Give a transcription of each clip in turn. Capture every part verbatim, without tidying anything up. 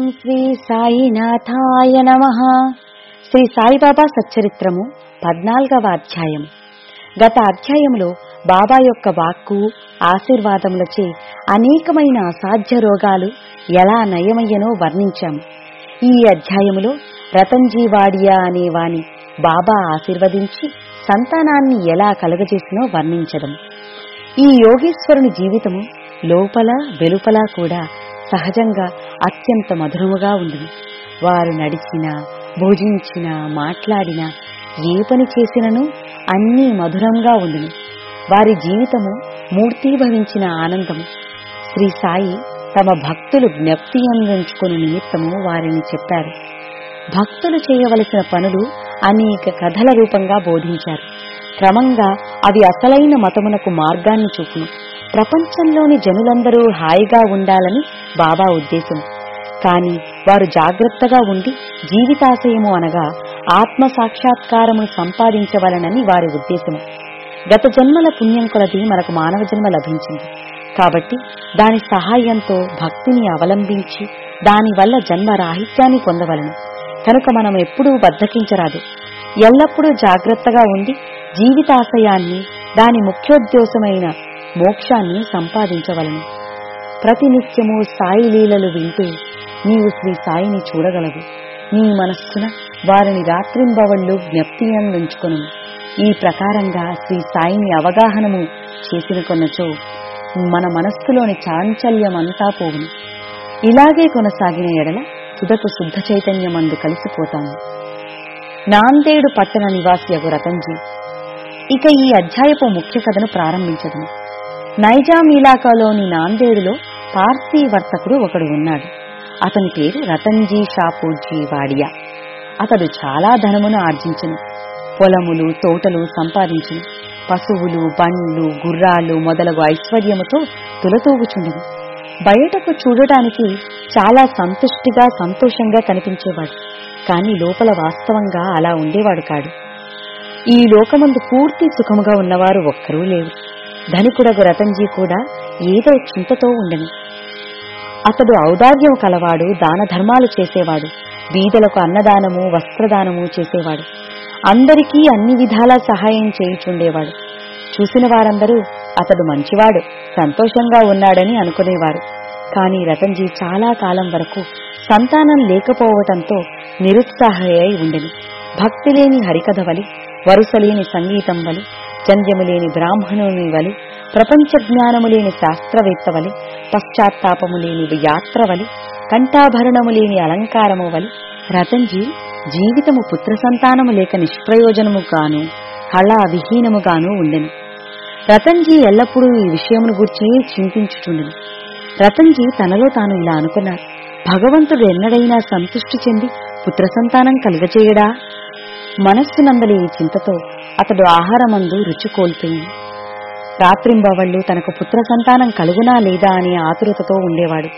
శ్రీ సాయినాథాయ నమః. శ్రీ సాయిబాబా సచ్చరిత్రము పద్నాలుగవ అధ్యాయం. గత అధ్యాయంలో బాబా యొక్క వాక్కు ఆశీర్వాదములచే అనేకమైన అసాధ్య రోగాలు ఎలా నయమయ్యనో వర్ణించాము. ఈ అధ్యాయములో రతన్జీ వాడియా అనే వాని బాబా ఆశీర్వదించి సంతానాన్ని ఎలా కలుగజేసినో వర్ణించడం. ఈ యోగేశ్వరుని జీవితము లోపల వెలుపల కూడా సహజంగా అత్యంత మధురముగా ఉండును. వారు నడిచినా, భోజించినా, మాట్లాడినా, ఏ పని చేసినను అన్నీ మధురంగా ఉండును. వారి జీవితము మూర్తీభవించిన ఆనందము. శ్రీ సాయి తమ భక్తులు జ్ఞప్తి అందించుకుని నిమిత్తము వారిని చెప్పారు. భక్తులు చేయవలసిన పనులు అనేక కథల రూపంగా బోధించారు. క్రమంగా అవి అసలైన మతమునకు మార్గాన్ని చూపును. ప్రపంచంలోని జనులందరూ హాయిగా ఉండాలని బాబా ఉద్దేశం. కాని వారు జాగ్రత్తగా ఉండి జీవితాశయము అనగా ఆత్మ సాక్షాత్కారమును సంపాదించవలనని వారి ఉద్దేశము. గత జన్మల పుణ్యం కొలది మనకు మానవ జన్మ లభించింది కాబట్టి దాని సహాయంతో భక్తిని అవలంబించి దానివల్ల జన్మ రాహిత్యాన్ని పొందవలను. కనుక మనం ఎప్పుడూ బద్ధకించరాదు. ఎల్లప్పుడూ జాగ్రత్తగా ఉండి జీవితాశయాన్ని, దాని ముఖ్యోద్దేశమైన మోక్షాన్ని సంపాదించవలను. ప్రతినిత్యము సాయి లీలలు వింటూ నీవు శ్రీ సాయిని చూడగలవు. నీ మనస్సున వారిని రాత్రింబవళ్లు జ్ఞప్తి అందించుకొను. ఈ ప్రకారంగా శ్రీ సాయిని అవగాహనము చేసిన కొన్నచో మన మనస్సులోని చాంచల్యమంతా పోవును. ఇలాగే కొనసాగిన ఎడల తుదకు శుద్ధ చైతన్యమందు కలిసిపోతాము. నాందేడు పట్టణ నివాసియగు రతన్జీ. ఇక ఈ అధ్యాయపు ముఖ్య కథను ప్రారంభించదము. నైజాం ఇలాకాలోని నాందేడులో పార్సీ వర్తకుడు ఒకడు ఉన్నాడు. అతని పేరు రతన్జీ షాపూర్జీ వాడియా. అతడు చాలా ధనమును ఆర్జించెను. పొలములు, తోటలు సంపాదించెను. పశువులు, బండ్లు, గుర్రాలు మొదలగు ఐశ్వర్యముతో తులతూగుచుండెను. బయటకు చూడటానికి చాలా సంతుష్టిగా, సంతోషంగా కనిపించేవాడు. కాని లోపల వాస్తవంగా అలా ఉండేవాడు కాడు. ఈ లోకమందు పూర్తి సుఖముగా ఉన్నవారు ఒక్కరూ లేరు. ధనికుడగు రతన్జీ కూడా ఏదో చింతతో ఉండెను. అతడు ఔదార్యము కలవాడు, దాన ధర్మాలు చేసేవాడు, బీదలకు అన్నదానము, వస్త్రదానము చేసేవాడు. అందరికీ అన్ని విధాలా సహాయం చేయుచుండేవాడు. చూసిన వారందరూ అతడు మంచివాడు, సంతోషంగా ఉన్నాడని అనుకునేవారు. కాని రతన్జీ చాలా కాలం వరకు సంతానం లేకపోవటంతో నిరుత్సాహయ్యై ఉండెను. భక్తి లేని హరికథ వలి, వరుసలేని సంగీతం వలి, జంధ్యము లేని బ్రాహ్మణుని వలి, ప్రపంచ జ్ఞానము లేని శాస్త్రవేత్త వలి, పశ్చాత్తాపము లేని యాత్ర వలి, కంఠాభరణము లేని అలంకారము వలి రతన్జీ జీవితము పుత్ర సంతానము లేక నిష్ప్రయోజనముగాను, హళా విహీనముగాను ఉండెను. రతన్జీ ఎల్లప్పుడూ ఈ విషయమును గూర్చి చింతించుచుండెను. రతన్జీ తనలో తాను ఇలా అనుకున్నాడు: భగవంతుడు ఎన్నడైనా సంతృష్టి చెంది పుత్ర సంతానం కలుగజేయడా? మనస్సునందలి ఈ చింతతో అతడు ఆహారమందు రుచి కోల్పోయింది. రాత్రింబవళ్లు తనకు పుత్ర సంతానం కలుగునా లేదా అనే ఆతురతతో ఉండేవాడు.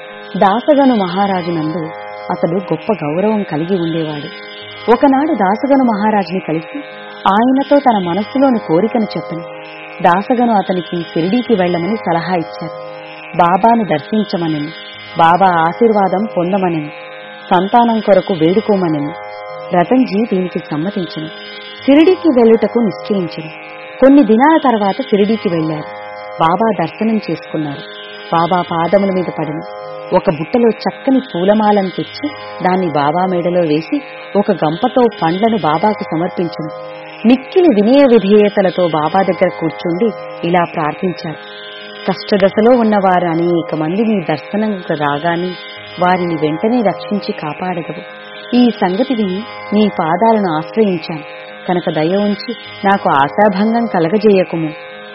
దాసగను మహారాజునందు అతడు గొప్ప గౌరవం కలిగి ఉండేవాడు. ఒకనాడు దాసగను మహారాజుని కలిసి ఆయనతో తన మనస్సులోని కోరికను చెప్పను. దాసగను అతనికి షిరిడీకి వెళ్లమని సలహా ఇచ్చారు. బాబాను దర్శించమనని, బాబా ఆశీర్వాదం పొందమనని, సంతానం కొరకు వేడుకోమనని. రతన్జీ దీనికి సమ్మతించను. షిరిడీకి వెళ్లుటకు నిశ్చయించను. కొన్ని దినాల తర్వాత షిరిడీకి వెళ్లారు. బాబా దర్శనం చేసుకున్నారు. బాబా పాదముల మీద పడిన ఒక బుట్టలో చక్కని పూలమాలను తెచ్చి దాన్ని బాబా మెడలో వేసి ఒక గంపతో పండ్లను బాబాకు సమర్పించను. మిక్కిలి వినయ విధేయతలతో బాబా దగ్గర కూర్చుండి ఇలా ప్రార్థించారు: కష్టదశలో ఉన్నవారు అనేక మంది నీ దర్శనం రాగానే వారిని వెంటనే రక్షించి కాపాడగవు. ఈ సంగతి విని నీ పాదాలను ఆశ్రయించాను కనుక దయ ఉంచి నాకు ఆశాభంగం కలగజేయకుము.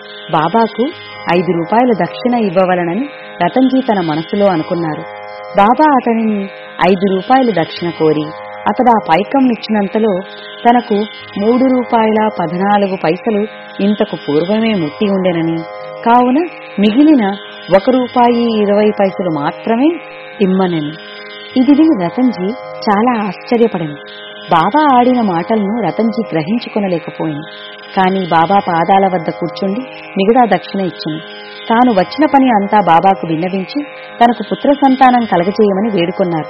బాబాకు ఐదు రూపాయల దక్షిణ ఇవ్వవలనని రతన్జీ తన మనసులో అనుకున్నారు. బాబా అతనిని ఐదు రూపాయల దక్షిణ కోరి అతడు ఆ పైకంనిచ్చినంతలో తనకు మూడు రూపాయల పద్నాలుగు పైసలు ఇంతకు పూర్వమే ముట్టి ఉండెనని, కావున మిగిలిన ఒక రూపాయి ఇరవై పైసలు మాత్రమే ఇమ్మనని. ఇది విని రతన్జీ చాలా ఆశ్చర్యపడింది. బాబా ఆడిన మాటలను రతన్జీ గ్రహించుకొనలేకపోయింది. కాని బాబా పాదాల వద్ద కూర్చుండి మిగతా దక్షిణ ఇచ్చింది. తాను వచ్చిన పని అంతా బాబాకు విన్నవించి తనకు పుత్ర సంతానం కలగజేయమని వేడుకొన్నారు.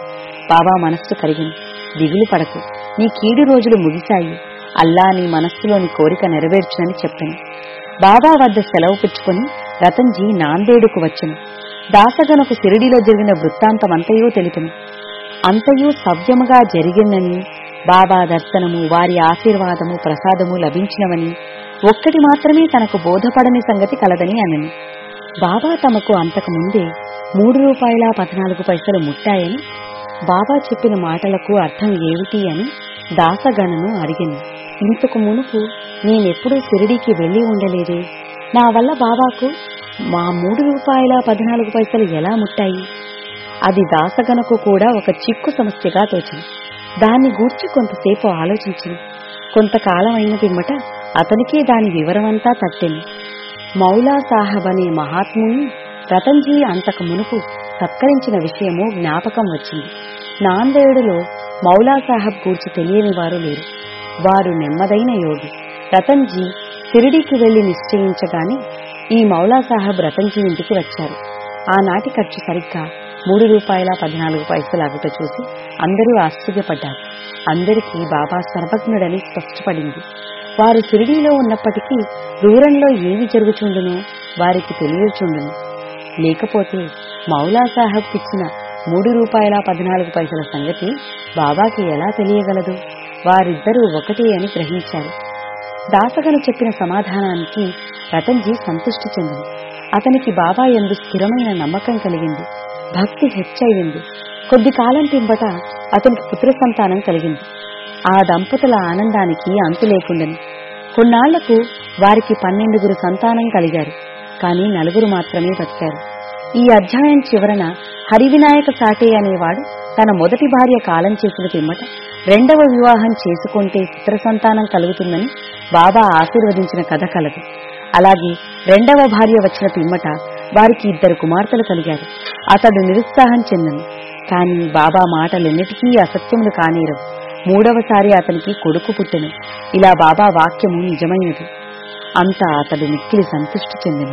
బాబా మనస్సు కరిగింది. దిగులు పడకు, నీ కీడు రోజులు ముగిశాయి. అల్లా నీ మనస్సులోని కోరిక నెరవేర్చునని చెప్పాను. బాబా వద్ద సెలవు పుచ్చుకొని రతన్జీ నాందేడుకు వచ్చెను. దాసగనకు షిరిడీలో జరిగిన వృత్తాంతమంతయూ తెలిపెను. అంతయూ సవ్యముగా జరిగినని, బాబా దర్శనము, వారి ఆశీర్వాదము, ప్రసాదము లభించినవని, ఒక్కటి మాత్రమే తనకు బోధపడని సంగతి కలదని అనెను. బాబా తమకు అంతకు ముందే మూడు రూపాయల పద్నాలుగు పైసలు ముట్టాయని, బాబా చెప్పిన మాటలకు అర్థం ఏమిటి అని దాసగణను అడిగాను. ఇంతకు మునుపు నేనెప్పుడూ షిరిడీకి వెళ్లి ఉండలేదే, నా వల్ల బాబాకు మా మూడు రూపాయల పద్నాలుగు పైసలు ఎలా ముట్టాయి? అది దాసగణకు కూడా ఒక చిక్కు సమస్యగా తోచింది. దాన్ని గూర్చి కొంతసేపు ఆలోచించింది. కొంతకాలం అయిన పిమ్మట అతనికే దాని వివరమంతా తట్టెను. మౌలా సాహబ్ అనే మహాత్ముని రతన్జీ అంతకు మునుపు సత్కరించిన విషయము జ్ఞాపకం వచ్చింది. నాందేడులో మౌలా సాహబ్ గూర్చి తెలియని వారు లేరు. వారు నెమ్మదైన యోగి. రతన్జీ షిరిడీకి వెళ్లి నిశ్చయించగానే ఈ మౌలా సాహబ్ రతన్జీ ఇంటికి వచ్చారు. ఆనాటి ఖర్చు సరిగ్గా మూడు రూపాయల పద్నాలుగు పైసలు అగుట చూసి అందరూ ఆశ్చర్యపడ్డారు. అందరికీ బాబా సర్వజ్ఞుడని స్పష్టపడింది. వారు షిరిడీలో ఉన్నప్పటికీ దూరంలో ఏమి జరుగుచుండునో వారికి తెలియచుండును. లేకపోతే మౌలా సాహబ్ ఇచ్చిన మూడు రూపాయల పద్నాలుగు పైసల సంగతి బాబాకి ఎలా తెలియగలదు? వారిద్దరూ ఒకటే అని గ్రహించారు. దాసగను చెప్పిన సమాధానానికి రతన్జీ సంతృష్టి చెందింది. అతనికి బాబా యందు స్థిరమైన నమ్మకం కలిగింది. భక్తి హెచ్చయింది. కొద్ది కాలం పిమ్మట అతనికి పుత్ర సంతానం కలిగింది. ఆ దంపతుల ఆనందానికి అంతు లేకుండెను. కొన్నాళ్లకు వారికి పన్నెండుగురు సంతానం కలిగారు. కాని నలుగురు మాత్రమే బతికారు. ఈ అధ్యాయం చివరన హరివినాయక సాటే అనేవాడు తన మొదటి భార్య కాలం చేసిన పిమ్మట రెండవ వివాహం చేసుకుంటే పుత్ర సంతానం కలుగుతుందని బాబా ఆశీర్వదించిన కథ కలదు. అలాగే రెండవ భార్య వచ్చిన పిమ్మట వారికి ఇద్దరు కుమార్తెలు కలిగారు. అతడు నిరుత్సాహం చెందను. కాని బాబా మాటలెన్నిటికీ అసత్యములు కానేరవు. మూడవసారి అతనికి కొడుకు పుట్టెను. ఇలా బాబా వాక్యము నిజమైనది. అంతా అతడు మిక్కిలి సంతృష్టి చెందెను.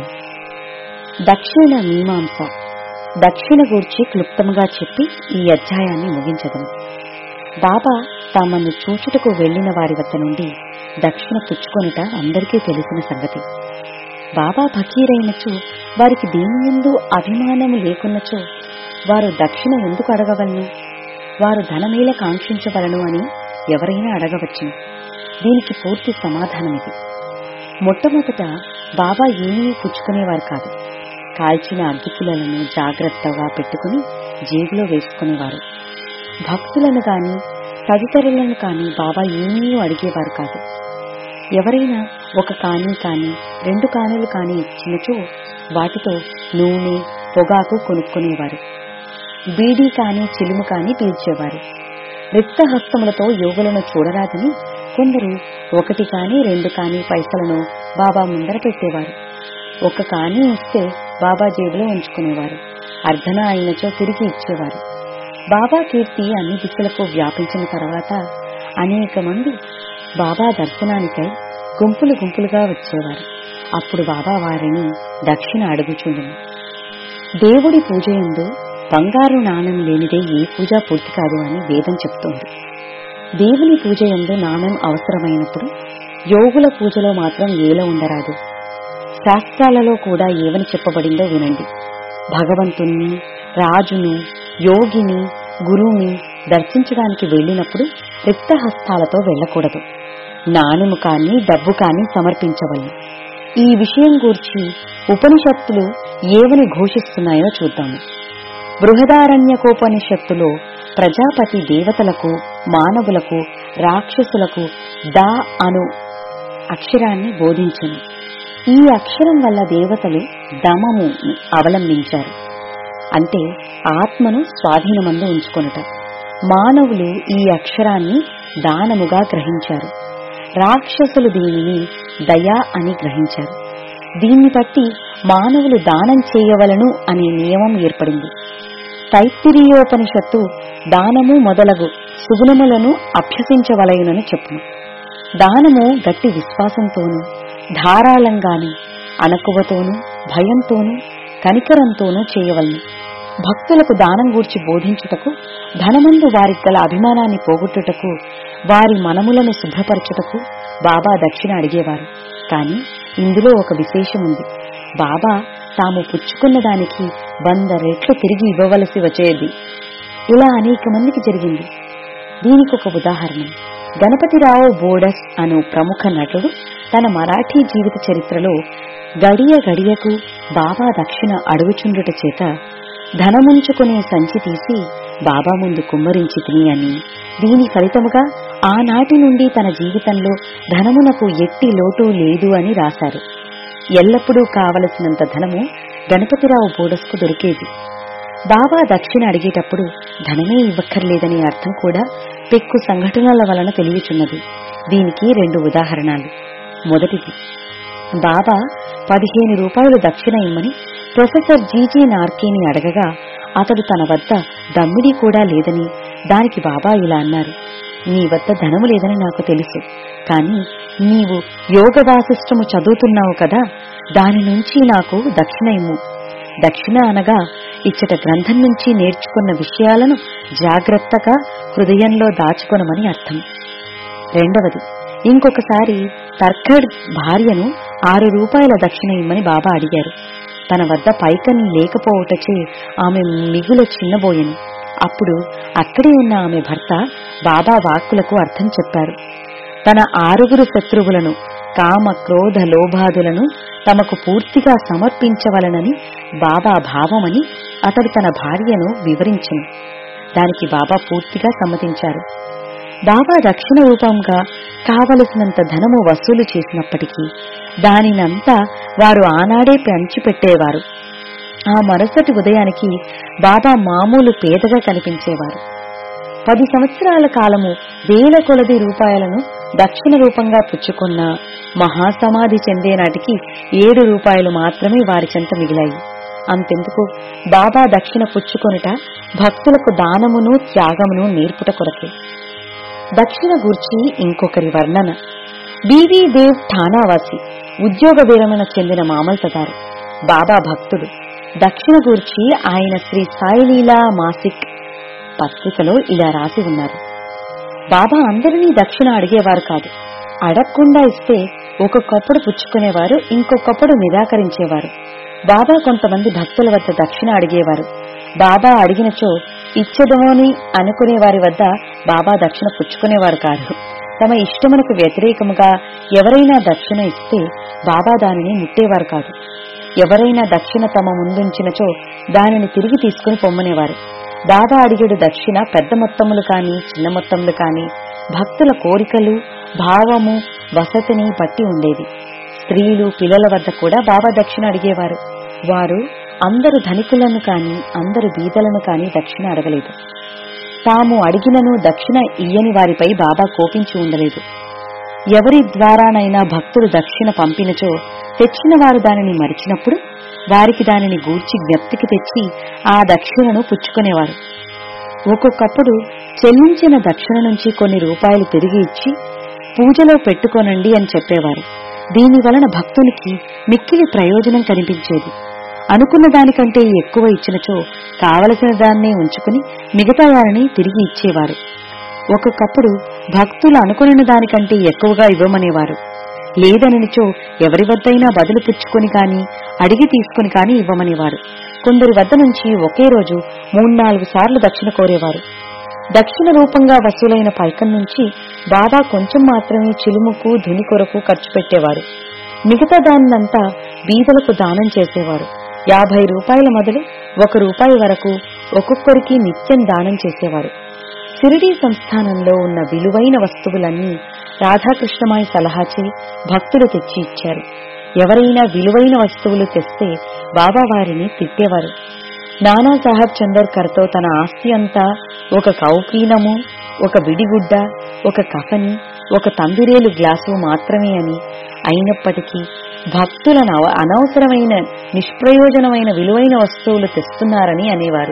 దక్షిణ మీమాంస. దక్షిణ గూర్చి క్లుప్తముగా చెప్పి ఈ అధ్యాయాన్ని ముగించదము. బాబా తమను చూచుటకు వెళ్లిన వారి వద్ద నుండి దక్షిణ పుచ్చుకొనుట అందరికీ తెలిసిన సంగతి. బాబా ఫకీరైనచో, వారికి దేనియందు అభిమానము లేకున్నచో వారు దక్షిణ ఎందుకు అడగవలను? వారు ధనమేల కాంక్షించవలను అని ఎవరైనా అడగవచ్చును. దీనికి పూర్తి సమాధానమిది. మొట్టమొదట బాబా ఏమీ పుచ్చుకునేవారు కాదు. కాల్చిన అగ్గిపుల్లలను జాగ్రత్తగా పెట్టుకుని జేబులో వేసుకునేవారు. భక్తులను కాని తదితరులను కాని బాబా ఏమీ అడిగేవారు కాదు. ఎవరైనా ఒక కాని కాని రెండు కానులు కాని ఇచ్చినచో వాటితో నూనె, పొగాకు కొనుక్కునేవారు. బీడీ కాని చిలుము కాని పీల్చేవారు. రిక్త హస్తములతో యోగులను చూడరాదని కొందరు ఒకటి కాని రెండు కాని పైసలను బాబా ముందర పెట్టేవారు. ఒక కాని ఇస్తే బాబా జేబులో ఉంచుకునేవారు. అర్ధన అయినచో తిరిగి ఇచ్చేవారు. బాబా కీర్తి అన్ని దిక్కులకు వ్యాపించిన తర్వాత అనేక మంది బాబా దర్శనానికై గుంపులు గుంపులుగా వచ్చేవారు. అప్పుడు బాబా వారిని దక్షిణ అడుగుచుండెను. దేవుడి పూజ యందు బంగారు నాణెం లేనిదే ఏ పూజ పూర్తి కాదు అని వేదం చెప్తోంది. దేవుని పూజ యందు నాణెం అవసరమైనప్పుడు యోగుల పూజలో మాత్రం ఏల ఉండరాదు. శాస్త్రాలలో కూడా ఏమని చెప్పబడిందో వినండి. భగవంతుణ్ణి, రాజును, యోగిని, గురువుని దర్శించడానికి వెళ్లినప్పుడు రిక్తహస్తాలతో వెళ్లకూడదు. నాణెము కాని డబ్బు కాని సమర్పించవలను. ఈ విషయం గూర్చి ఉపనిషత్తులు ఏమని ఘోషిస్తున్నాయో చూద్దాము. బృహదారణ్యకోపనిషత్తులో ప్రజాపతి దేవతలకు, మానవులకు, రాక్షసులకు దా అను అక్షరాన్ని బోధించును. ఈ అక్షరం వల్ల దేవతలు దమము అవలంబించారు. అంటే ఆత్మను స్వాధీనమందు ఉంచుకొనుట. మానవులు ఈ అక్షరాన్ని దానముగా గ్రహించారు. రాక్షసులు దీనిని దయా అని గ్రహించారు. దీన్ని బట్టి మానవులు దానం చేయవలను అనే నియమం ఏర్పడింది. తైత్తిరీయోపనిషత్తు దానము మొదలగు సుగుణములను అభ్యసించవలయునని చెప్పును. దానము గట్టి విశ్వాసంతోనూ, ధారాళంగాను, అణకువతోనూ, భయంతోనూ, కనికరంతోనూ చేయవలను. భక్తులకు దానం గూర్చి బోధించుటకు, ధనమందు వారికి గల అభిమానాన్ని పోగొట్టుటకు, వారి మనములను శుభ్రపరచుటకు బాబా దక్షిణ అడిగేవారు. కాని ఇందులో ఒక విశేషముంది. బాబా తాము పుచ్చుకున్న దానికి వంద రెట్లు తిరిగి ఇవ్వవలసి వచ్చేది. ఇలా అనేక మందికి జరిగింది. దీనికొక ఉదాహరణ. గణపతిరావు బోడస్ అను ప్రముఖ నటుడు తన మరాఠీ జీవిత చరిత్రలో గడియ గడియకు బాబా దక్షిణ అడుగుచుండుట చేత ధనముంచుకునే సంచి తీసి బాబా ముందు కుమ్మరించి తిని అని, దీని ఫలితముగా ఆనాటి నుండి తన జీవితంలో ధనమునకు ఎట్టి లోటు లేదు అని రాశారు. ఎల్లప్పుడూ కావలసినంత ధనము గణపతిరావు బోడస్కు దొరికేది. బాబా దక్షిణ అడిగేటప్పుడు ధనమే ఇవ్వక్కర్లేదనే అర్థం కూడా పెక్కు సంఘటనల వలన తెలియచున్నది. దీనికి రెండు ఉదాహరణలు. మొదటిది, బాబా పదిహేను రూపాయలు దక్షిణ ఇమ్మని ప్రొఫెసర్ జీజీ నార్కేని అడగగా అతడు తన వద్ద దమ్మిడి కూడా లేదని, దానికి బాబా ఇలా అన్నారు: నీ వద్ద ధనము లేదని నాకు తెలుసు, కాని నీవు యోగ వాసిష్టము చదువుతున్నావు కదా, దాని నుంచి నాకు దక్షిణ ఇమ్ము. దక్షిణ అనగా ఇచ్చట గ్రంథం నుంచి నేర్చుకున్న విషయాలను జాగ్రత్తగా హృదయంలో దాచుకొనమని అర్థం. రెండవది, ఇంకొకసారి తర్కడ్ భార్యను ఆరు రూపాయల దక్షిణ ఇమ్మని బాబా అడిగారు. తన వద్ద పైకని లేకపోవటచే ఆమె మిగుల చిన్నబోయెను. అప్పుడు అక్కడే ఉన్న ఆమె భర్త బాబా వాక్కులకు అర్థం చెప్పారు. తన ఆరుగురు శత్రువులను, కామ క్రోధ లోభాదులను తమకు పూర్తిగా సమర్పించవలనని బాబా భావమని అతడు తన భార్యను వివరించెను. దానికి బాబా పూర్తిగా సమ్మతించారు. బాబా దక్షిణ రూపంగా కావలసినంత ధనము వసూలు చేసినప్పటికీ దానినంతా వారు ఆనాడే పంచిపెట్టేవారు. ఆ మరుసటి ఉదయానికి బాబా మామూలు పేదగా కనిపించేవారు. పది సంవత్సరాల కాలము వేల కొలది రూపాయలను దక్షిణ రూపంగా పుచ్చుకున్న మహాసమాధి చెందే నాటికి ఏడు రూపాయలు మాత్రమే వారి చెంత మిగిలాయి. అంతెందుకు, బాబా దక్షిణ పుచ్చుకొనుట భక్తులకు దానమును త్యాగమును నేర్పుట కొరకే. దక్షిణ గూర్చి ఇంకొకరి వర్ణన. బీవీ దేవ్ ఠానావాసి, ఉద్యోగ విరమణ చెందిన మామల్తదారు, బాబా భక్తుడు. దక్షిణ గూర్చి ఆయన శ్రీ సాయిలీలా మాసిక్ పత్రికలో ఇలా రాసి ఉన్నారు: బాబా అందరినీ దక్షిణ అడిగేవారు కాదు. అడగకుండా ఇస్తే ఒక్కొక్కప్పుడు పుచ్చుకునేవారు, ఇంకొకప్పుడు నిరాకరించేవారు. బాబా కొంతమంది భక్తుల వద్ద దక్షిణ అడిగేవారు. బాబా అడిగినచో ఇచ్చదమోని అనుకునే వారి వద్ద బాబా దక్షిణ పుచ్చుకునేవారు కాదు. తమ ఇష్టమునకు వ్యతిరేకముగా ఎవరైనా దక్షిణ ఇస్తే బాబా దానిని ముట్టేవారు కాదు. ఎవరైనా దక్షిణ తమ ముందుంచినచో దానిని తిరిగి తీసుకుని పొమ్మనేవారు. బాబా అడిగేడు దక్షిణ పెద్ద మొత్తములు కాని చిన్న మొత్తములు కాని భక్తుల కోరికలు, భావము, వసతిని బట్టి ఉండేది. స్త్రీలు, పిల్లల వద్ద కూడా బాబా దక్షిణ అడిగేవారు. వారు అందరు ధనికులను కాని అందరు బీదలను కాని దక్షిణ అడగలేదు. తాము అడిగినను దక్షిణ ఇయ్యని వారిపై బాబా కోపించి ఉండలేదు. ఎవరి ద్వారానైనా భక్తులు దక్షిణ పంపినచో తెచ్చిన వారు దానిని మరిచినప్పుడు వారికి దానిని గూర్చి జ్ఞప్తికి తెచ్చి ఆ దక్షిణను పుచ్చుకునేవారు. ఒక్కొక్కప్పుడు చెల్లించిన దక్షిణ నుంచి కొన్ని రూపాయలు తిరిగి ఇచ్చి పూజలో పెట్టుకోనండి అని చెప్పేవారు. దీని వలన భక్తునికి మిక్కిలి ప్రయోజనం కనిపించేది. అనుకున్న దానికంటే ఎక్కువ ఇచ్చినచో కావలసిన దాన్నే ఉంచుకుని మిగతా దానిని తిరిగి ఇచ్చేవారు. ఒక్కొక్కప్పుడు భక్తులు అనుకున్న దానికంటే ఎక్కువగా ఇవ్వమనేవారు. లేదనిచో ఎవరి వద్దైనా బదులు పుచ్చుకొని కాని అడిగి తీసుకుని కాని ఇవ్వమనేవారు. కొందరి వద్ద నుంచి ఒకే రోజు మూడు నాలుగు సార్లు దక్షిణ కోరేవారు. దక్షిణ రూపంగా వసూలైన పైకం నుంచి బాబా కొంచెం మాత్రమే చిలుముకు ధుని కొరకు ఖర్చు పెట్టేవారు. మిగతా దాన్నంతా బీదలకు దానం చేసేవారు. యాభై రూపాయల మొదలు ఒక రూపాయి వరకు ఒక్కొక్కరికి నిత్యం దానం చేసేవారు. షిరిడీ సంస్థానంలో ఉన్న విలువైన వస్తువులన్నీ రాధాకృష్ణమాయి సలహాచే భక్తులు తెచ్చి ఇచ్చారు. ఎవరైనా విలువైన వస్తువులు తెస్తే బాబా వారిని తిట్టేవారు. నానాసాహెబ్ చందోర్కర్తో తన ఆస్తి అంతా ఒక కౌపీనము, ఒక విడిగుడ్డ, ఒక కఫని, ఒక తంబిరేలు గ్లాసు మాత్రమే అని, అయినప్పటికీ భక్తులను అనవసరమైన నిష్ప్రయోజనమైన విలువైన వస్తువులు తెస్తున్నారని అనేవారు.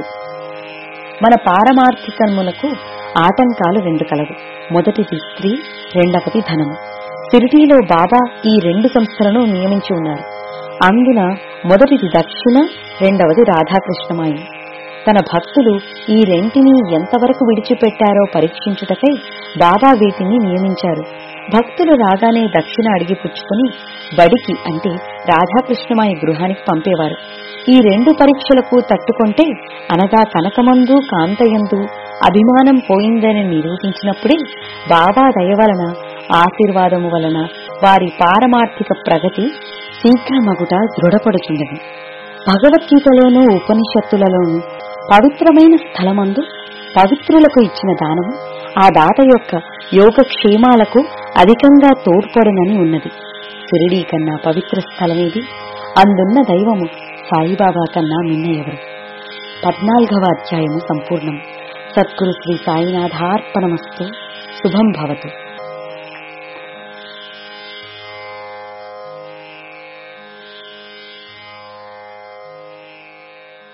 మన పారమార్థికమునకు ఆటంకాలు రెండు కలవు. మొదటిది స్త్రీ, రెండవది ధనము. షిరిడీలో బాబా ఈ రెండు సంస్థలను నియమించి ఉన్నారు. అందున మొదటిది దక్షిణ, రెండవది రాధాకృష్ణమాయి. తన భక్తులు ఈ రెంటిని ఎంతవరకు విడిచిపెట్టారో పరీక్షించుటకై బాబా వీటిని నియమించారు. భక్తులు రాగానే దక్షిణ అడిగి పుచ్చుకుని బడికి అంటే రాధాకృష్ణమాయి గృహానికి పంపేవారు. ఈ రెండు పరీక్షలకు తట్టుకొంటే అనగా కనకమందు కాంతయందు అభిమానం పోయిందని నిరూపించినప్పుడే బాబా దయ వలన ఆశీర్వాదము వలన వారి పారమార్థిక ప్రగతి శీఘ్రమగుట దృఢపడుచుండెను. భగవద్గీతలోనూ ఉపనిషత్తులలోనూ పవిత్రమైన స్థలమందు పవిత్రులకు ఇచ్చిన దానము ఆ దాత యొక్క యోగక్షేమాలకు అధికంగా తోడ్పడునని ఉన్నది. షిరిడీ కన్నా పవిత్ర స్థలమేది? అందున్న దైవము సాయిబాబా కన్నా మిన్న ఎవరు? పద్నాలుగవ అధ్యాయము సంపూర్ణం. సద్గురు శ్రీ సాయినాథార్పణమస్తు. శుభం భవతు.